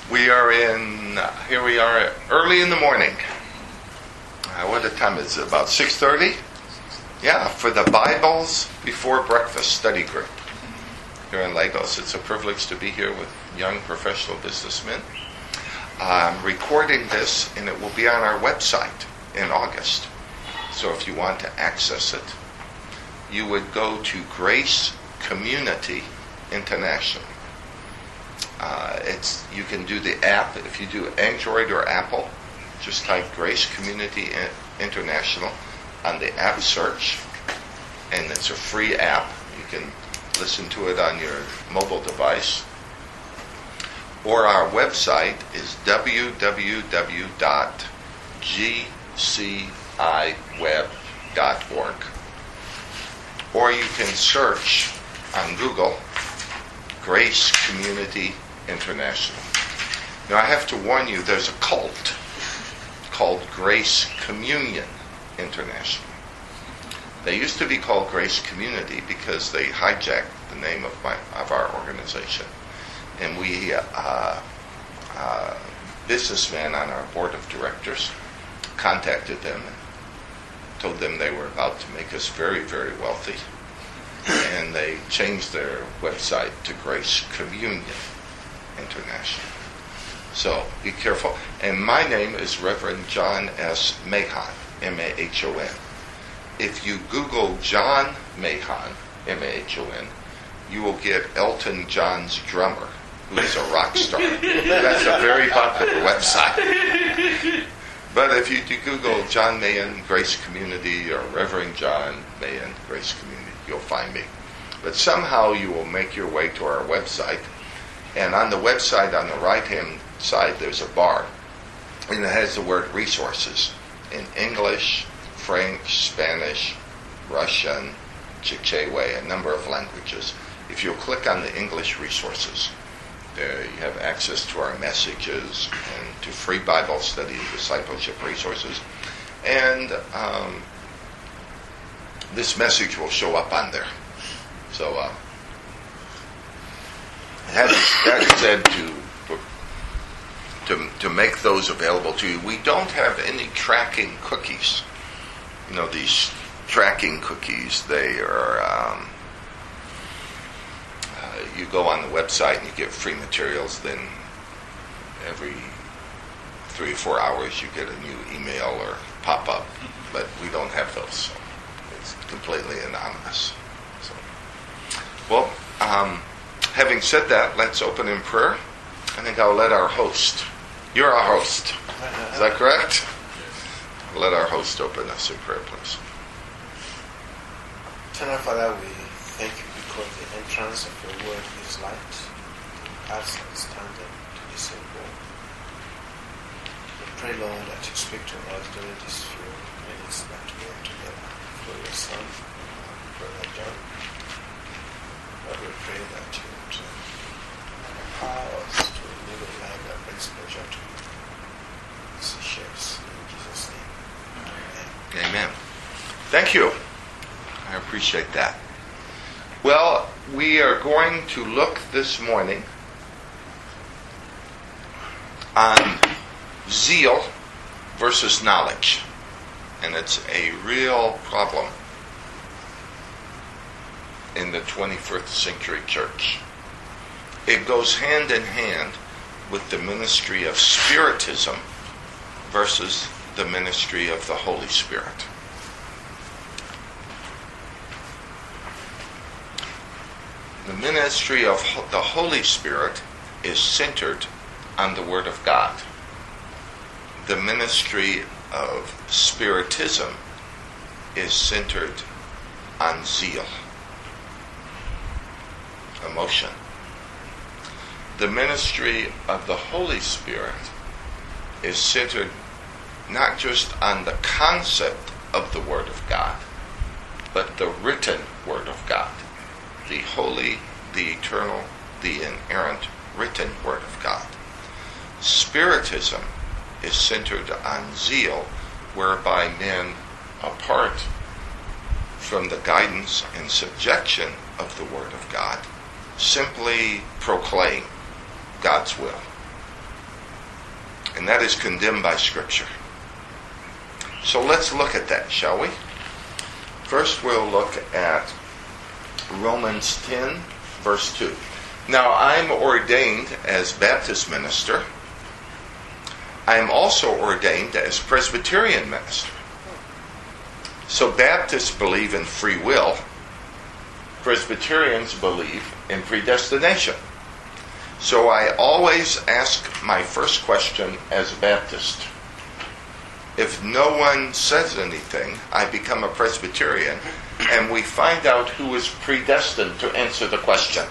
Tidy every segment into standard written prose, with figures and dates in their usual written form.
Here we are early in the morning. What the time is it? About 6:30? Yeah, for the Bibles Before Breakfast study group here in Lagos. It's a privilege to be here with young professional businessmen. I'm recording this and it will be on our website in August. So if you want to access it, you would go to Grace Community International. You can do the app. If you do Android or Apple, just type Grace Community International on the app search, and it's a free app. You can listen to it on your mobile device. Or our website is www.gciweb.org. Or you can search on Google Grace Community International. Now I have to warn you, there's a cult called Grace Communion International. They used to be called Grace Community because they hijacked the name of our organization. And we, businessmen on our board of directors, contacted them and told them they were about to make us very, very wealthy. And they changed their website to Grace Communion International. So be careful. And my name is Reverend John S. Mahon, M-A-H-O-N. If you Google John Mahon, M-A-H-O-N, you will get Elton John's drummer, who is a rock star. That's a very popular website. But if you do Google John Mahon, Grace Community, or Reverend John Mahon, Grace Community, you'll find me. But somehow you will make your way to our website. And on the website, on the right-hand side, there's a bar. And it has the word resources in English, French, Spanish, Russian, Chichewa, a number of languages. If you'll click on the English resources, there you have access to our messages and to free Bible study and discipleship resources. And this message will show up on there. So, that said, to make those available to you, we don't have any tracking cookies. You know, these tracking cookies, they are, you go on the website and you get free materials, then every 3 or 4 hours you get a new email or pop-up, but we don't have those. So it's completely anonymous. So, well, having said that, let's open in prayer. I think I'll let our host. You're our host. Is that correct? Let our host open us in prayer, please. Eternal Father, we thank you because the entrance of your word gives light. Hearts understanding to this word. We pray, Lord, that you speak to us during this few minutes that we are together for your Son, Brother John. Lord, we pray that you would empower us to live a life that brings pleasure to you. This is shapes in Jesus' name. Amen. Amen. Thank you. I appreciate that. Well, we are going to look this morning on zeal versus knowledge. And it's a real problem in the 21st century church. It goes hand in hand with the ministry of Spiritism versus the ministry of the Holy Spirit. The ministry of the Holy Spirit is centered on the Word of God. The ministry of Spiritism is centered on zeal, emotion. The ministry of the Holy Spirit is centered not just on the concept of the Word of God, but the written Word of God. The holy, the eternal, the inerrant written Word of God. Spiritism is centered on zeal, whereby men, apart from the guidance and subjection of the Word of God, simply proclaim God's will. And that is condemned by Scripture. So let's look at that, shall we? First we'll look at Romans 10, verse 2. Now I'm ordained as Baptist minister. I am also ordained as Presbyterian minister. So Baptists believe in free will. Presbyterians believe in predestination. So I always ask my first question as a Baptist. If no one says anything, I become a Presbyterian, and we find out who is predestined to answer the question.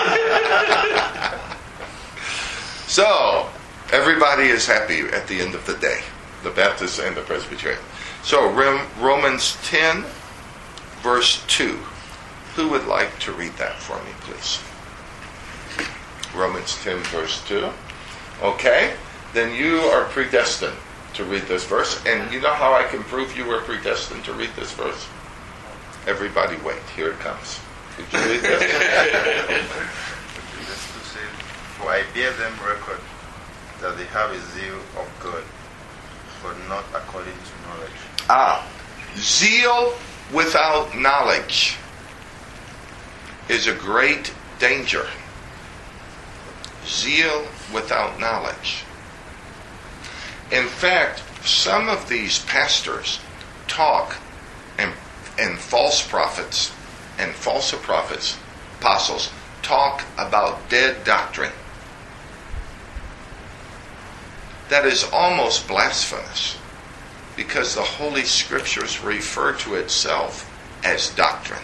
So, everybody is happy at the end of the day, the Baptists and the Presbyterian. So, Romans 10, verse 2. Who would like to read that for me, please? Romans 10, verse 2. Okay, then you are predestined to read this verse. And you know how I can prove you were predestined to read this verse? Everybody wait, here it comes. Did you read this? For I bear them record that they have a zeal of God, but not according to knowledge. Zeal without knowledge is a great danger. Zeal without knowledge. In fact, some of these pastors talk, and false prophets and false prophets, apostles, talk about dead doctrine. That is almost blasphemous, because the Holy Scriptures refer to itself as doctrine.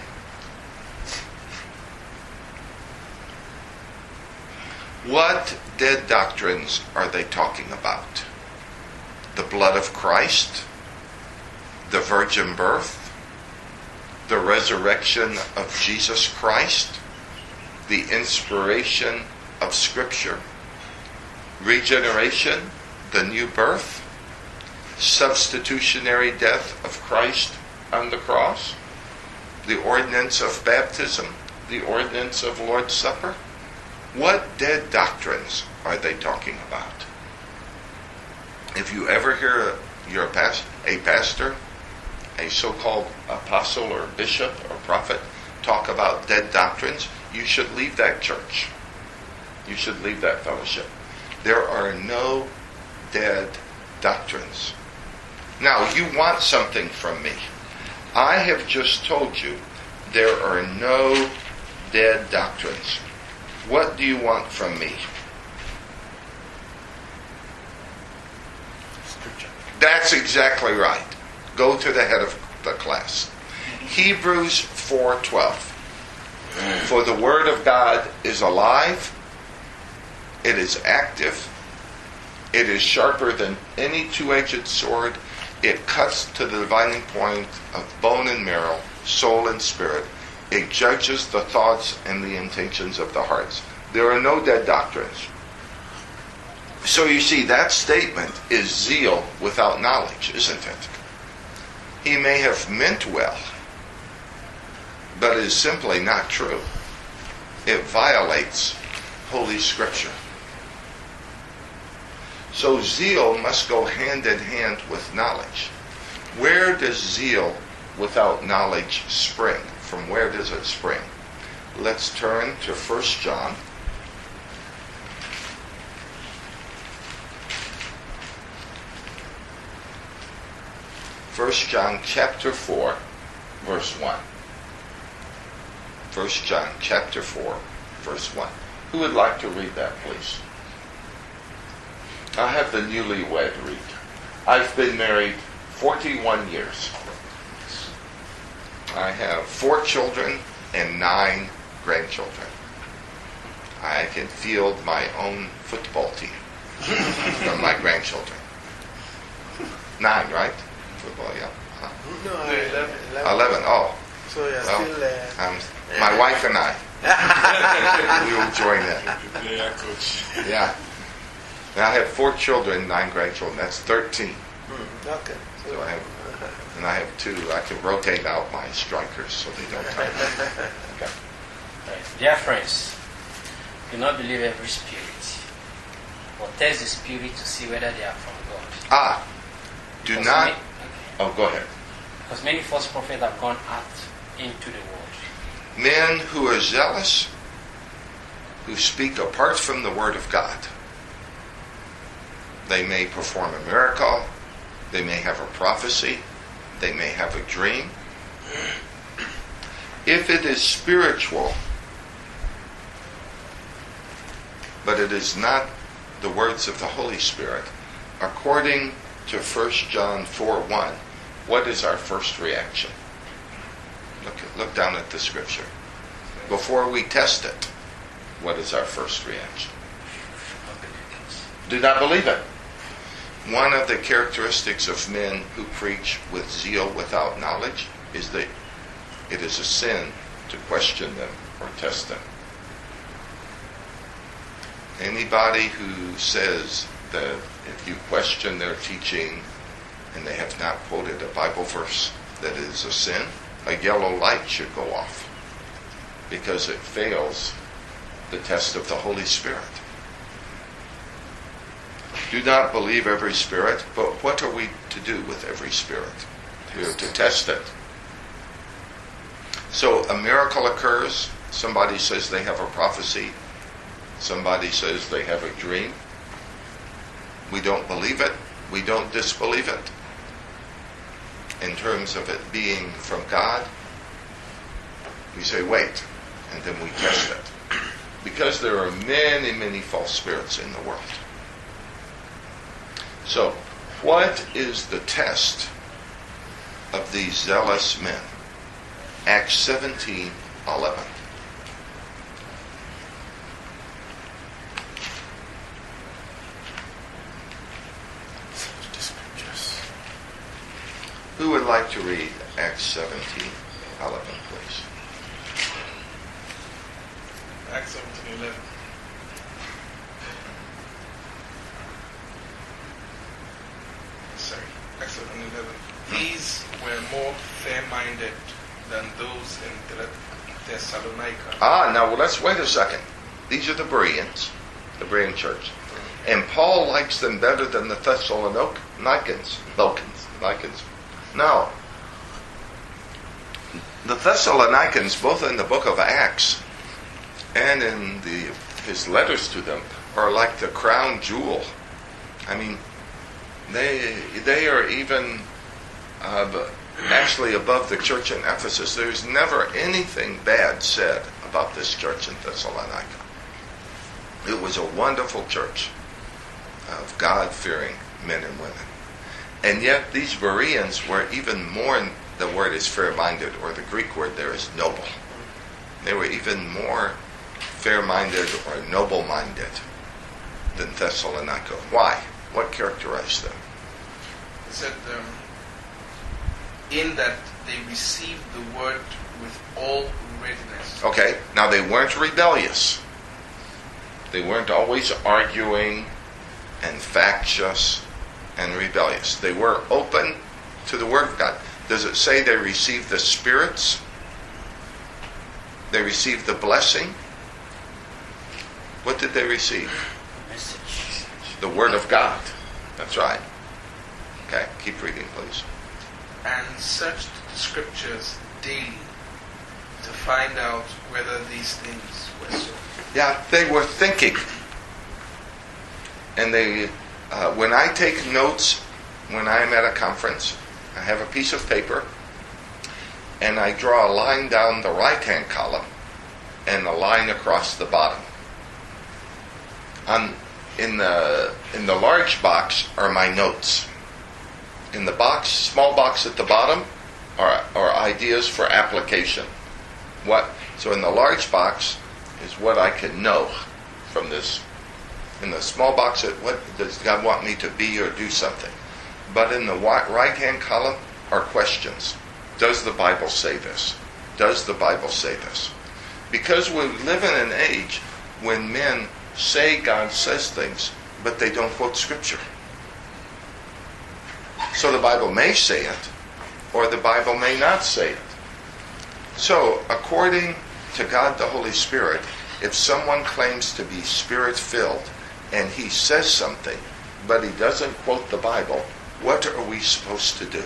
What dead doctrines are they talking about? The blood of Christ, the virgin birth, the resurrection of Jesus Christ, the inspiration of Scripture, regeneration, the new birth, substitutionary death of Christ on the cross, the ordinance of baptism, the ordinance of Lord's Supper. What dead doctrines are they talking about? If you ever hear a pastor, a so-called apostle or bishop or prophet talk about dead doctrines, you should leave that church. You should leave that fellowship. There are no dead doctrines. Now, you want something from me. I have just told you there are no dead doctrines. What do you want from me? Scripture. That's exactly right. Go to the head of the class. Hebrews 4:12. For the Word of God is alive, it is active, it is sharper than any two-edged sword, it cuts to the dividing point of bone and marrow, soul and spirit. It judges the thoughts and the intentions of the hearts. There are no dead doctrines. So you see, that statement is zeal without knowledge, isn't it? He may have meant well, but it is simply not true. It violates Holy Scripture. So zeal must go hand in hand with knowledge. Where does zeal without knowledge spring? From where does it spring? Let's turn to 1 John. 1 John chapter 4, verse 1. 1 John chapter 4, verse 1. Who would like to read that, please? I'll have the newlywed read. I've been married 41 years. I have 4 children and 9 grandchildren. I can field my own football team from my grandchildren. 9, right? Football, yeah. No, 11. 11, oh. So you're Well, still... my wife and I, we will join in. Yeah, coach. Yeah. Now I have 4 children, 9 grandchildren. That's 13. Okay. So I have 2. I can rotate out my strikers so they don't tie me. Okay. Right. Dear friends, do not believe every spirit, or test the spirit to see whether they are from God. Do Because not. okay. Oh, go ahead. Because many false prophets have gone out into the world. Men who are zealous, who speak apart from the Word of God. They may perform a miracle, they may have a prophecy, they may have a dream. If it is spiritual, but it is not the words of the Holy Spirit, according to 1 John 4:1, what is our first reaction? Look down at the scripture. Before we test it, what is our first reaction? Do not believe it. One of the characteristics of men who preach with zeal without knowledge is that it is a sin to question them or test them. Anybody who says that if you question their teaching and they have not quoted a Bible verse, that it is a sin, a yellow light should go off because it fails the test of the Holy Spirit. Do not believe every spirit, but what are we to do with every spirit? We are to test it. So a miracle occurs, somebody says they have a prophecy, somebody says they have a dream. We don't believe it, we don't disbelieve it. In terms of it being from God, we say wait, and then we test it. Because there are many, many false spirits in the world. So, what is the test of these zealous men? Acts 17:11. Who would like to read Acts 17:11, please? Acts 17:11. Sorry, Acts 17:11. These were more fair-minded than those in Thessalonica. Now let's wait a second. These are the Bereans, the Berean church. And Paul likes them better than the Thessalonians. No. The Thessalonians, both in the book of Acts and in his letters to them, are like the crown jewel. I mean, they are even actually above the church in Ephesus. There's never anything bad said about this church in Thessalonica. It was a wonderful church of God-fearing men and women. And yet these Bereans were even more, the word is fair-minded, or the Greek word there is noble. They were even more fair-minded or noble-minded than Thessalonica. Why? What characterized them? He said, in that they received the word with all readiness. Okay, now they weren't rebellious. They weren't always arguing and factious and rebellious. They were open to the Word of God. Does it say they received the spirits? They received the blessing? What did they receive? Message. The Word of God. That's right. Okay, keep reading, please. And searched the scriptures daily to find out whether these things were so. Yeah, they were thinking. And they, when I take notes, when I'm at a conference, I have a piece of paper, and I draw a line down the right-hand column and a line across the bottom. In the large box are my notes. In the box, small box at the bottom, are ideas for application. So in the large box is what I can know from this. In the small box, what does God want me to be or do something? But in the right-hand column are questions. Does the Bible say this? Does the Bible say this? Because we live in an age when men say God says things, but they don't quote Scripture. So the Bible may say it, or the Bible may not say it. So, according to God the Holy Spirit, if someone claims to be Spirit-filled, and he says something, but he doesn't quote the Bible, what are we supposed to do?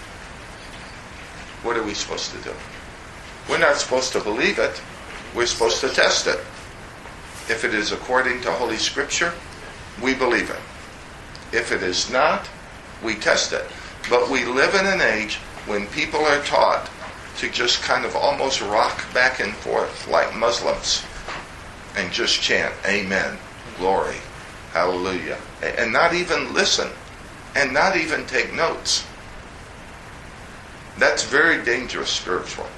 What are we supposed to do? We're not supposed to believe it. We're supposed to test it. If it is according to Holy Scripture, we believe it. If it is not, we test it. But we live in an age when people are taught to just kind of almost rock back and forth like Muslims and just chant, Amen, glory, hallelujah, and not even listen and not even take notes. That's very dangerous spiritually.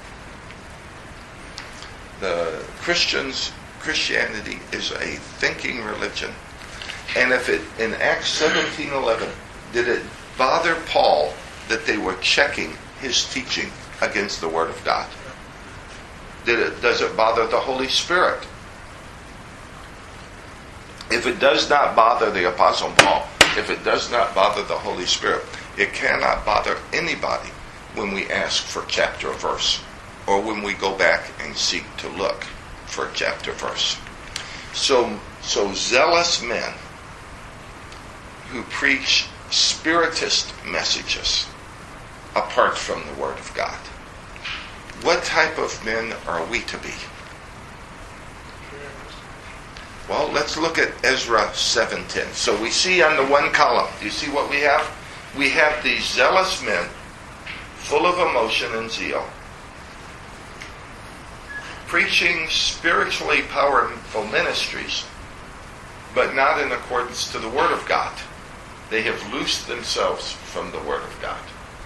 The Christianity is a thinking religion. And if it, in Acts 17:11, did it bother Paul that they were checking his teaching against the Word of God? Does it bother the Holy Spirit? If it does not bother the Apostle Paul, if it does not bother the Holy Spirit, it cannot bother anybody when we ask for chapter or verse, or when we go back and seek to look for chapter verse. So zealous men who preach spiritist messages apart from the Word of God. What type of men are we to be? Well, let's look at Ezra 7:10. So we see on the one column, do you see what we have? We have these zealous men full of emotion and zeal, preaching spiritually powerful ministries, but not in accordance to the Word of God. They have loosed themselves from the Word of God.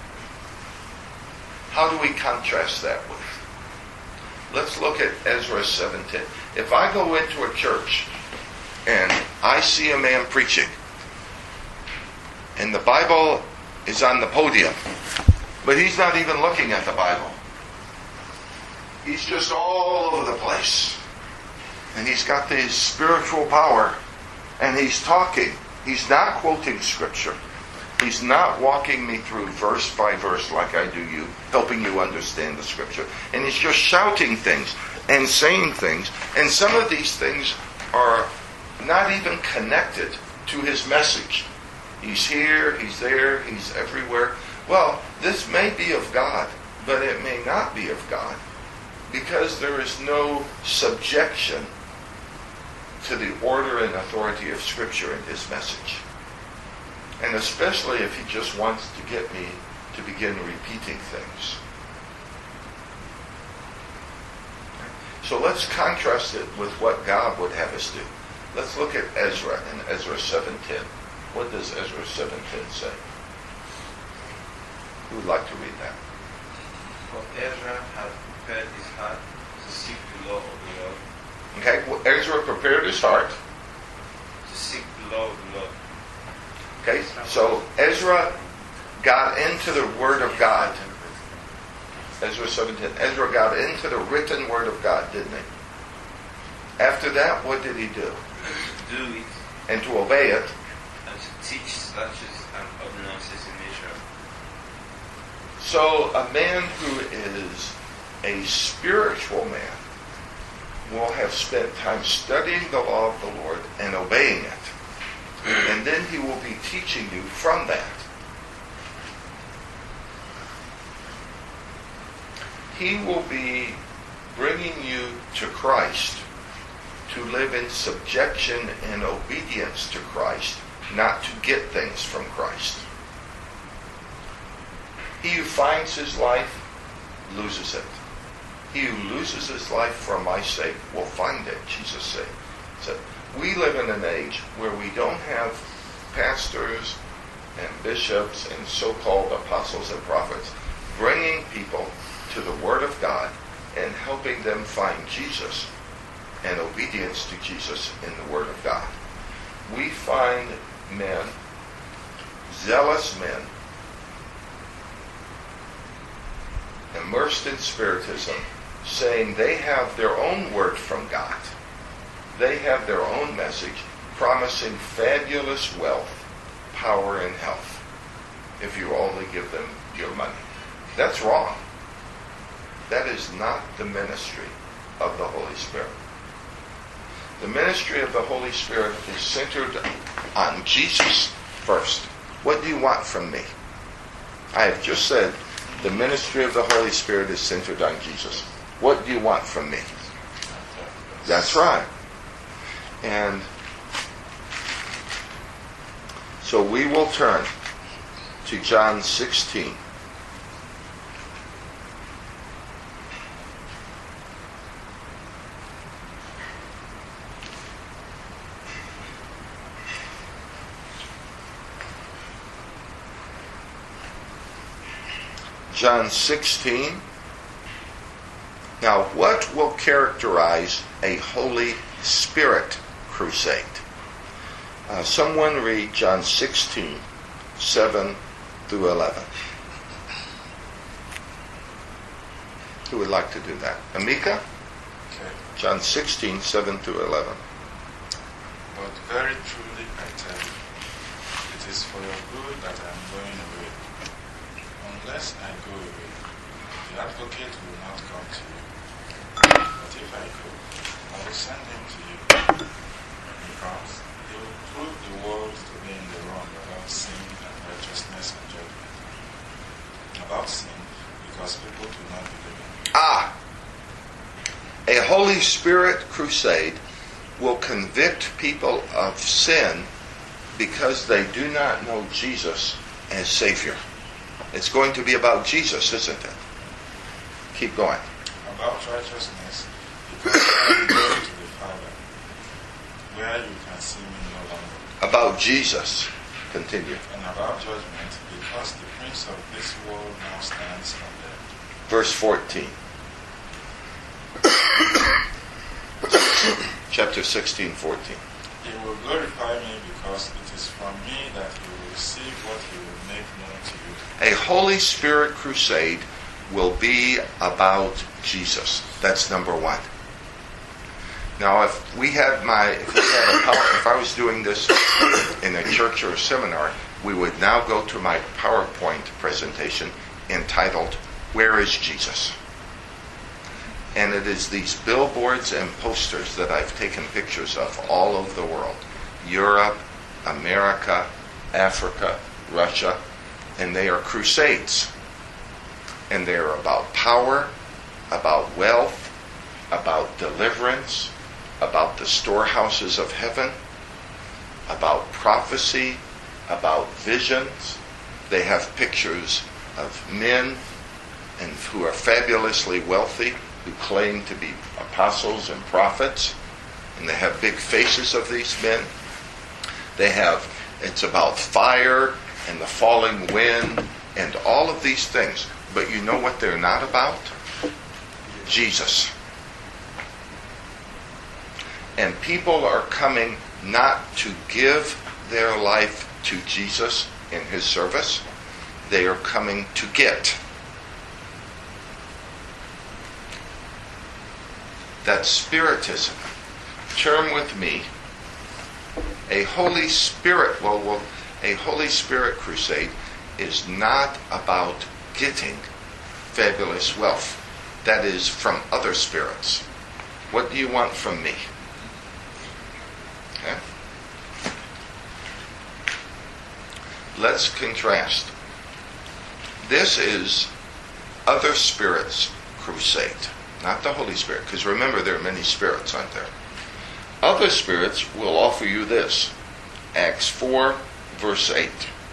How do we contrast that with? Let's look at Ezra 7:10. If I go into a church and I see a man preaching, and the Bible is on the podium, but he's not even looking at the Bible. He's just all over the place. And he's got this spiritual power. And he's talking. He's not quoting Scripture. He's not walking me through verse by verse like I do you, helping you understand the Scripture. And he's just shouting things and saying things. And some of these things are not even connected to his message. He's here, he's there, he's everywhere. Well, this may be of God, but it may not be of God, because there is no subjection to the order and authority of Scripture in his message. And especially if he just wants to get me to begin repeating things. So let's contrast it with what God would have us do. Let's look at Ezra in Ezra 7:10. What does Ezra 7:10 say? Who would like to read that? For Ezra had prepared his heart to seek the law of the Lord. Okay, well, Ezra prepared his heart To seek the law of the Lord. Okay, so Ezra got into the Word of God. Ezra 7:10. Ezra got into the written Word of God, didn't he? After that, what did he do? To do it. And to obey it. And to teach statutes and ordinances in Israel. So a man who is a spiritual man will have spent time studying the law of the Lord and obeying it. And then he will be teaching you from that. He will be bringing you to Christ to live in subjection and obedience to Christ, not to get things from Christ. He who finds his life loses it. He who loses his life for my sake will find it, Jesus said. We live in an age where we don't have pastors and bishops and so-called apostles and prophets bringing people to the Word of God and helping them find Jesus and obedience to Jesus in the Word of God. We find men, zealous men, immersed in Spiritism, saying they have their own word from God. They have their own message promising fabulous wealth, power, and health if you only give them your money. That's wrong. That is not the ministry of the Holy Spirit. The ministry of the Holy Spirit is centered on Jesus first. What do you want from me? I have just said the ministry of the Holy Spirit is centered on Jesus. What do you want from me? That's right. And so we will turn to John 16. John 16. Now, what will characterize a Holy Spirit crusade? Someone read John 16, 7 through 11. Who would like to do that? Amika? Okay. John 16, 7 through 11. But very truly I tell you, it is for your good that I am going away. Unless I go away, the advocate will not come to you. But if I go, I will send him to you. Because he will prove the world to be in the wrong about sin and righteousness and judgment. About sin, because people do not believe in me. A Holy Spirit crusade will convict people of sin because they do not know Jesus as Savior. It's going to be about Jesus, isn't it? Keep going. About righteousness, because I am going to the Father, where you can see me no longer. About Jesus. Continue. And about judgment, because the prince of this world now stands condemned. Verse 14. Chapter 16, 14. He will glorify me because it is from me that he will receive what he will make known to you. A Holy Spirit crusade will be about Jesus. That's number one. Now, if I was doing this in a church or a seminar, we would now go to my PowerPoint presentation entitled, Where is Jesus? And it is these billboards and posters that I've taken pictures of all over the world. Europe, America, Africa, Russia, and they are crusades. And they are about power, about wealth, about deliverance, about the storehouses of heaven, about prophecy, about visions. They have pictures of men and who are fabulously wealthy, who claim to be apostles and prophets, and they have big faces of these men. It's about fire and the falling wind and all of these things. But you know what they're not about? Jesus. And people are coming not to give their life to Jesus in his service. They are coming to get. That's Spiritism. Turn with me. A Holy Spirit crusade is not about getting fabulous wealth. That is from other spirits. What do you want from me? Okay? Let's contrast. This is other spirits crusade, not the Holy Spirit. Because remember, there are many spirits, aren't there? Other spirits will offer you this. Acts 4, verse 8.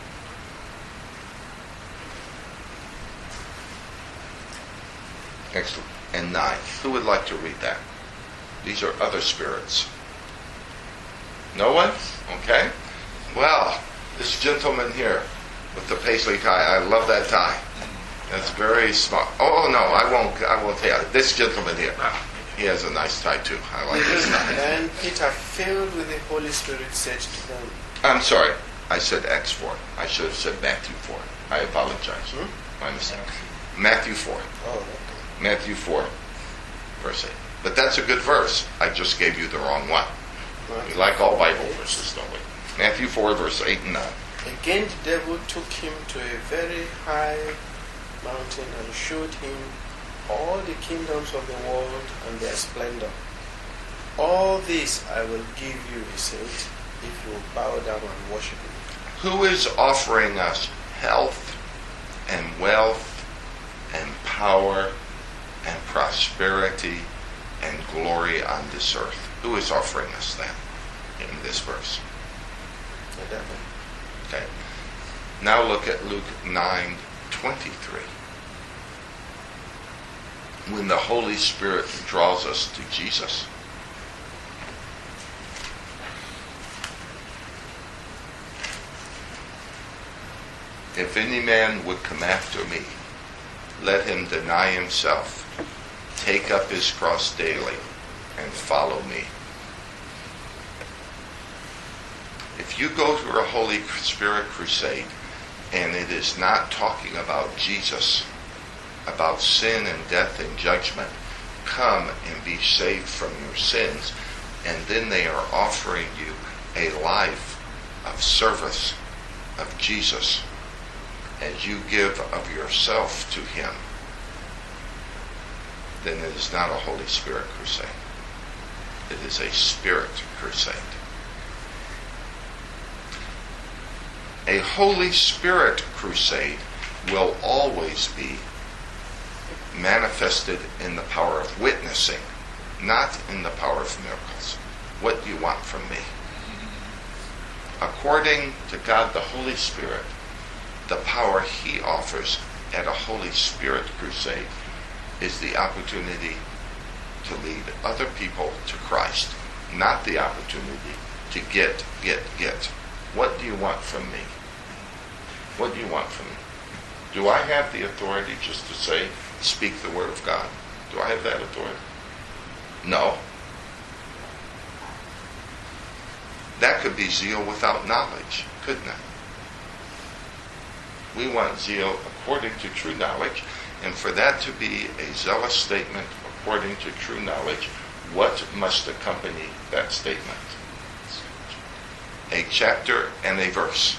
Excellent. And 9. Who would like to read that? These are other spirits. No one? Okay. Well, this gentleman here with the paisley tie, I love that tie. That's very smart. Oh, no, I won't tell you. This gentleman here, he has a nice tie too. I like this tie. Then Peter, filled with the Holy Spirit, said to them. I'm sorry. I said Acts 4. I should have said Matthew 4. I apologize. My mistake. Matthew 4. Oh, okay. Matthew 4, verse 8. But that's a good verse. I just gave you the wrong one. We like all Bible verses, don't we? Matthew 4, verse 8 and 9. Again the devil took him to a very high mountain and showed him all the kingdoms of the world and their splendor. All this I will give you, he said, if you will bow down and worship me. Who is offering us health and wealth and power and prosperity and glory on this earth? Who is offering us that in this verse? The devil. Okay. Now look at Luke 9:23. When the Holy Spirit draws us to Jesus. If any man would come after me, let him deny himself, take up his cross daily, and follow me. If you go to a Holy Spirit crusade and it is not talking about Jesus, about sin and death and judgment, come and be saved from your sins, and then they are offering you a life of service of Jesus as you give of yourself to him, then it is not a Holy Spirit crusade. It is a Spirit crusade. A Holy Spirit crusade will always be manifested in the power of witnessing, not in the power of miracles. What do you want from me? According to God the Holy Spirit, the power he offers at a Holy Spirit crusade is the opportunity to lead other people to Christ, not the opportunity to get. What do you want from me? What do you want from me? Do I have the authority just to say, speak the word of God? Do I have that authority? No. That could be zeal without knowledge, couldn't it? We want zeal according to true knowledge, and for that to be a zealous statement according to true knowledge, what must accompany that statement? A chapter and a verse.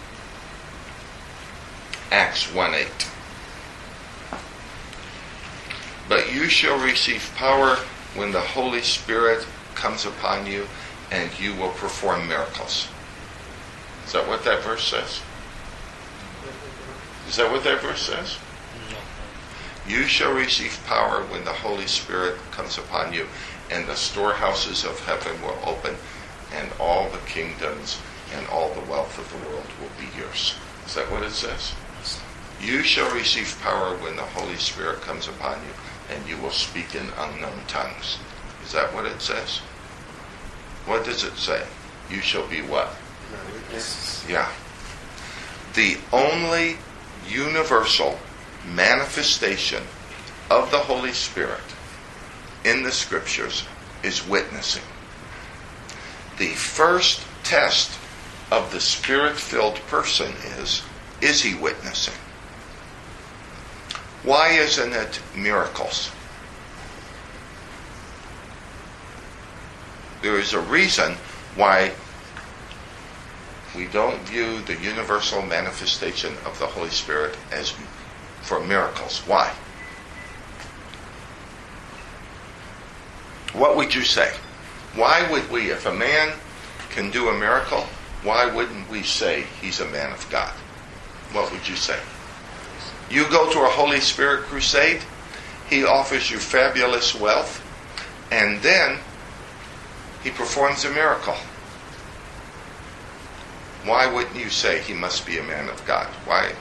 Acts 1:8. But you shall receive power when the Holy Spirit comes upon you, and you will perform miracles. Is that what that verse says? Is that what that verse says? No. You shall receive power when the Holy Spirit comes upon you, and the storehouses of heaven will open, and all the kingdoms and all the wealth of the world will be yours. Is that what it says? You shall receive power when the Holy Spirit comes upon you, and you will speak in unknown tongues. Is that what it says? What does it say? You shall be what? My witnesses. Yeah. The only universal manifestation of the Holy Spirit in the Scriptures is witnessing. The first test of the Spirit-filled person is he witnessing? Why isn't it miracles? There is a reason why we don't view the universal manifestation of the Holy Spirit as for miracles. Why? What would you say? Why would we, if a man can do a miracle, why wouldn't we say he's a man of God? What would you say? You go to a Holy Spirit crusade, he offers you fabulous wealth, and then he performs a miracle. Why wouldn't you say he must be a man of God? Why?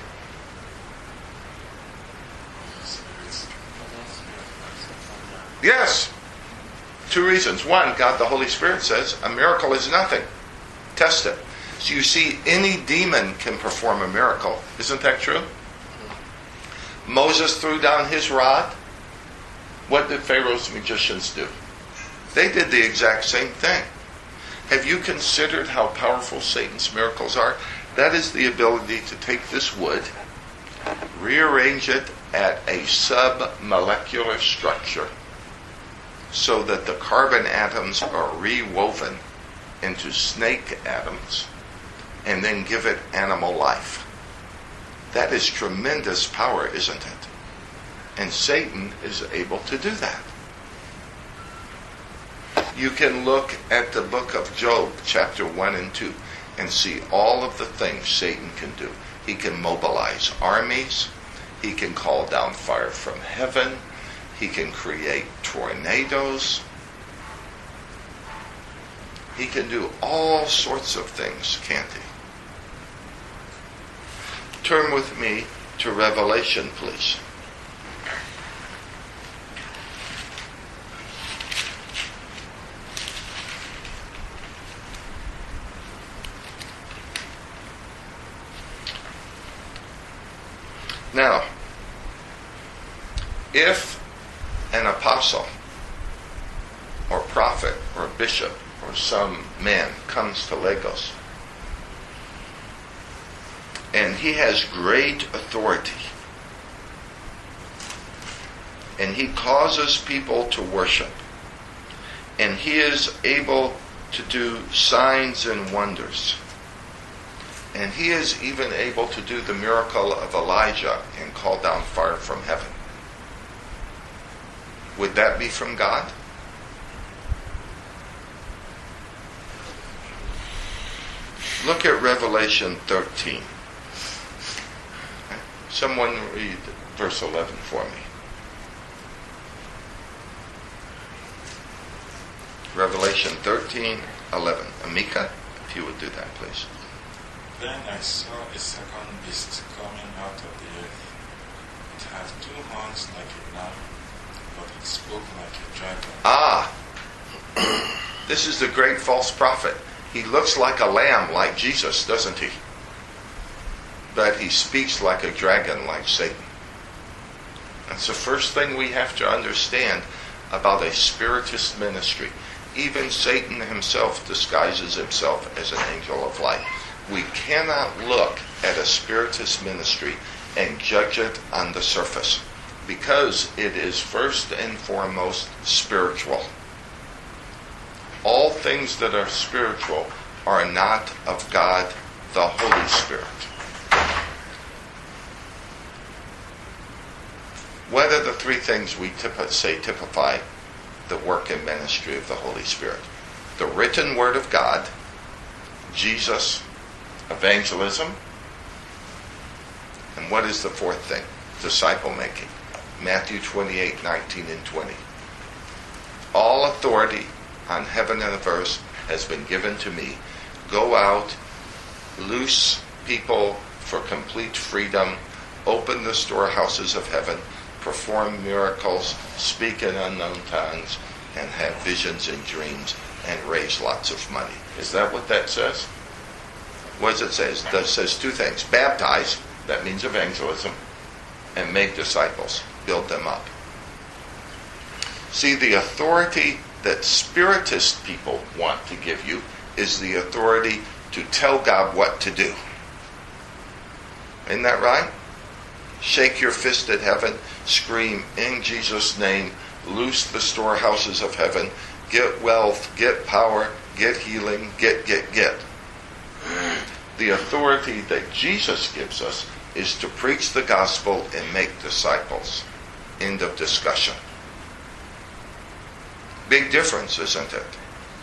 Yes. Two reasons. One, God the Holy Spirit says a miracle is nothing. Test it. So you see, any demon can perform a miracle. Isn't that true? Moses threw down his rod. What did Pharaoh's magicians do? They did the exact same thing. Have you considered how powerful Satan's miracles are? That is the ability to take this wood, rearrange it at a sub-molecular structure so that the carbon atoms are rewoven into snake atoms, and then give it animal life. That is tremendous power, isn't it? And Satan is able to do that. You can look at the book of Job, chapter 1 and 2, and see all of the things Satan can do. He can mobilize armies. He can call down fire from heaven. He can create tornadoes. He can do all sorts of things, can't he? Turn with me to Revelation, please. Now, if an apostle or prophet or bishop or some man comes to Lagos and he has great authority and he causes people to worship and he is able to do signs and wonders, and he is even able to do the miracle of Elijah and call down fire from heaven, would that be from God? Look at Revelation 13. Someone read verse 11 for me. Revelation 13:11. Amika, if you would do that, please. Then I saw a second beast coming out of the earth. It had 2 horns like a lamb, but it spoke like a dragon. This is the great false prophet. He looks like a lamb, like Jesus, doesn't he? But he speaks like a dragon, like Satan. That's the first thing we have to understand about a spiritist ministry. Even Satan himself disguises himself as an angel of light. We cannot look at a spiritist ministry and judge it on the surface, because it is first and foremost spiritual. All things that are spiritual are not of God, the Holy Spirit. What are the 3 things we say typify the work and ministry of the Holy Spirit? The written Word of God, Jesus, evangelism, and what is the 4th thing? Disciple making. Matthew 28:19 and 20. All authority on heaven and earth has been given to me. Go out, loose people for complete freedom, open the storehouses of heaven, perform miracles, speak in unknown tongues, and have visions and dreams, and raise lots of money. Is that what that says? What does it say? It says 2 things. Baptize, that means evangelism, and make disciples, build them up. See, the authority that spiritist people want to give you is the authority to tell God what to do. Isn't that right? Shake your fist at heaven, scream, in Jesus' name, loose the storehouses of heaven, get wealth, get power, get healing, get. The authority that Jesus gives us is to preach the gospel and make disciples. End of discussion. Big difference, isn't it?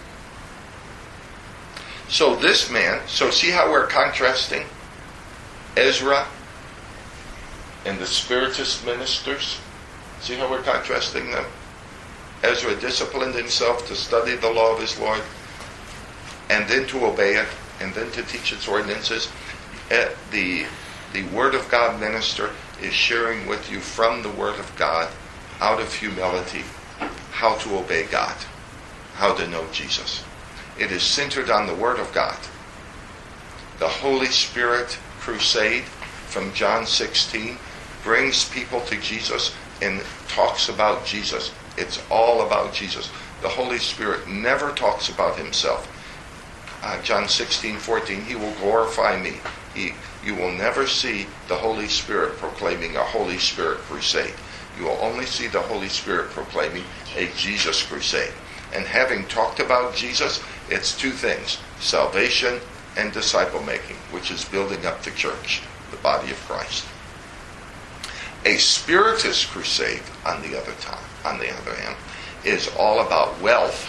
So this man, see how we're contrasting Ezra and the spiritist ministers? See how we're contrasting them? Ezra disciplined himself to study the law of his Lord, and then to obey it, and then to teach its ordinances. The Word of God minister is sharing with you from the Word of God, out of humility, how to obey God, how to know Jesus. It is centered on the Word of God. The Holy Spirit crusade from John 16 brings people to Jesus and talks about Jesus. It's all about Jesus. The Holy Spirit never talks about himself. John 16:14, he will glorify me. You will never see the Holy Spirit proclaiming a Holy Spirit crusade. You will only see the Holy Spirit proclaiming a Jesus crusade. And having talked about Jesus, it's 2 things: salvation and disciple making, which is building up the church, the body of Christ. A spiritist crusade, on the other hand, is all about wealth,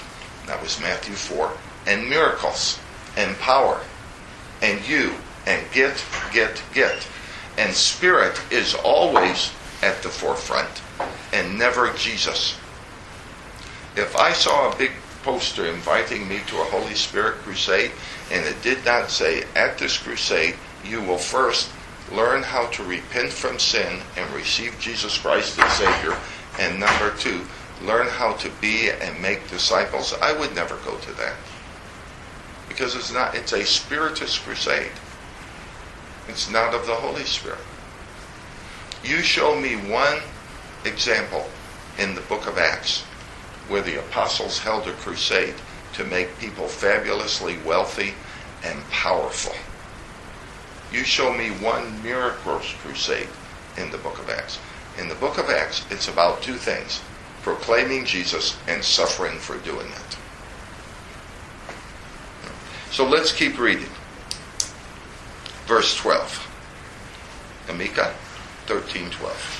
that was Matthew 4, and miracles, and power, and you, and get. And Spirit is always at the forefront, and never Jesus. If I saw a big poster inviting me to a Holy Spirit crusade, and it did not say, at this crusade, you will first learn how to repent from sin and receive Jesus Christ as Savior, and number 2, learn how to be and make disciples, I would never go to that. Because it's a spiritist crusade. It's not of the Holy Spirit. You show me one example in the book of Acts where the apostles held a crusade to make people fabulously wealthy and powerful. You show me one miracles crusade in the book of Acts. In the book of Acts, it's about 2 things: proclaiming Jesus and suffering for doing it. So let's keep reading. Verse 12. Amika 13:12.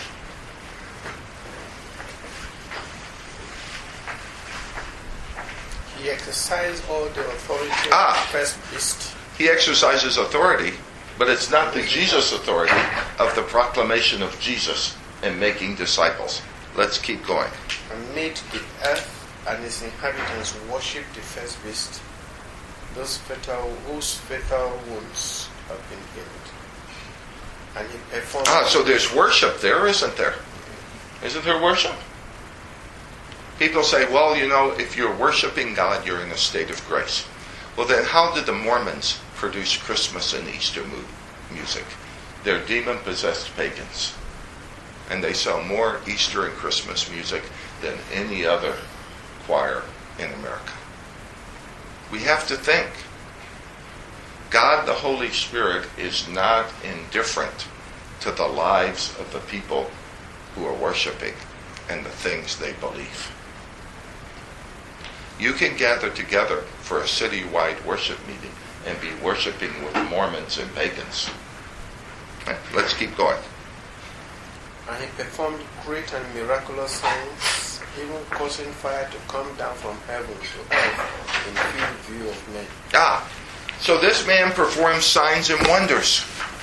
He exercised all the authority of the first beast. He exercises authority, but it's not the Jesus authority of the proclamation of Jesus and making disciples. Let's keep going. And made the earth and its inhabitants worship the first beast, whose fatal wounds have been healed. And he performed... So there's worship there, isn't there? Isn't there worship? People say, well, if you're worshiping God, you're in a state of grace. Well, then how did the Mormons produce Christmas and Easter music? They're demon-possessed pagans. And they sell more Easter and Christmas music than any other choir in America. We have to think. God, the Holy Spirit, is not indifferent to the lives of the people who are worshiping and the things they believe. You can gather together for a citywide worship meeting and be worshiping with Mormons and pagans. Let's keep going. And he performed great and miraculous signs, even causing fire to come down from heaven to earth in full view of men. So this man performs signs and wonders.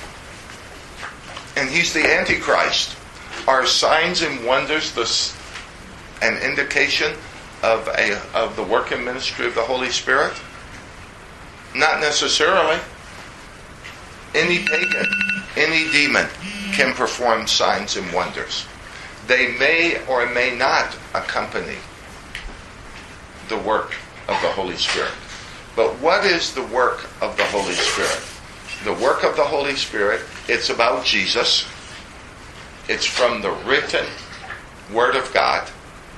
And he's the Antichrist. Are signs and wonders an indication of the work and ministry of the Holy Spirit? Not necessarily. Any pagan, any demon can perform signs and wonders. They may or may not accompany the work of the Holy Spirit. But what is the work of the Holy Spirit? The work of the Holy Spirit, it's about Jesus. It's from the written Word of God.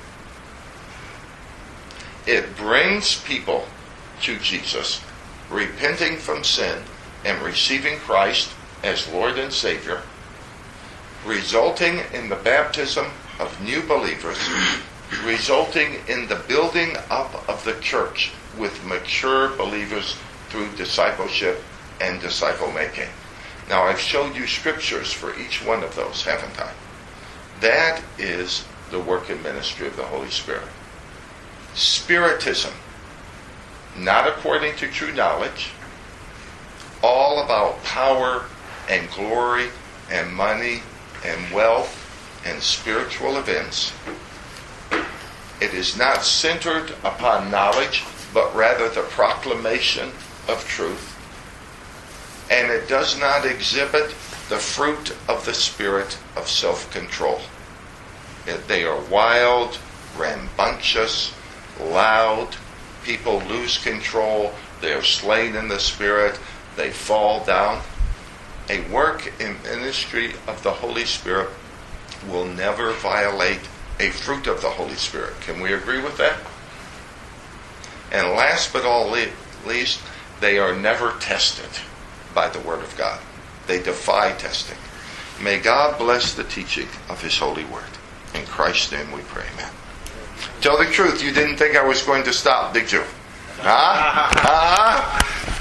It brings people to Jesus, repenting from sin and receiving Christ as Lord and Savior, resulting in the baptism of new believers, resulting in the building up of the church with mature believers through discipleship and disciple making. Now, I've showed you scriptures for each one of those, haven't I? That is the work and ministry of the Holy Spirit. Spiritism, not according to true knowledge, all about power and glory and money and wealth and spiritual events. It is not centered upon knowledge, but rather the proclamation of truth. And it does not exhibit the fruit of the spirit of self-control. They are wild, rambunctious, loud. People lose control. They are slain in the spirit. They fall down. A work and ministry of the Holy Spirit will never violate a fruit of the Holy Spirit. Can we agree with that? And last but not least, they are never tested by the Word of God. They defy testing. May God bless the teaching of His holy Word. In Christ's name we pray, amen. Tell the truth, you didn't think I was going to stop, did you? Huh?